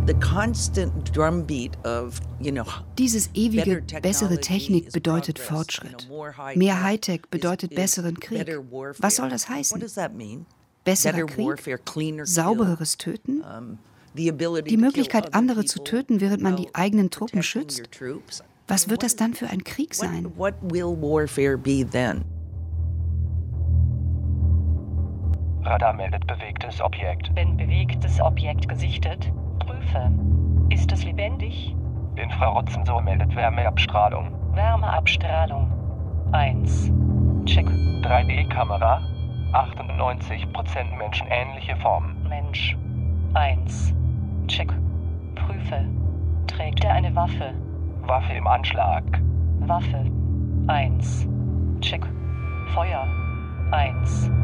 Dieses ewige, bessere Technik bedeutet Fortschritt. Mehr Hightech bedeutet besseren Krieg. Was soll das heißen? Besserer Krieg? Saubereres Töten? Die Möglichkeit, andere zu töten, während man die eigenen Truppen schützt? Was wird das dann für ein Krieg sein? Radar meldet bewegtes Objekt. Wenn bewegtes Objekt gesichtet, prüfe. Ist es lebendig? Infrarotsensor meldet Wärmeabstrahlung. Wärmeabstrahlung. 1. Check. 3D-Kamera. 98% menschenähnliche Form. Mensch. 1. Check. Prüfe. Trägt er eine Waffe? Waffe im Anschlag. Waffe. 1. Check. Feuer. 1.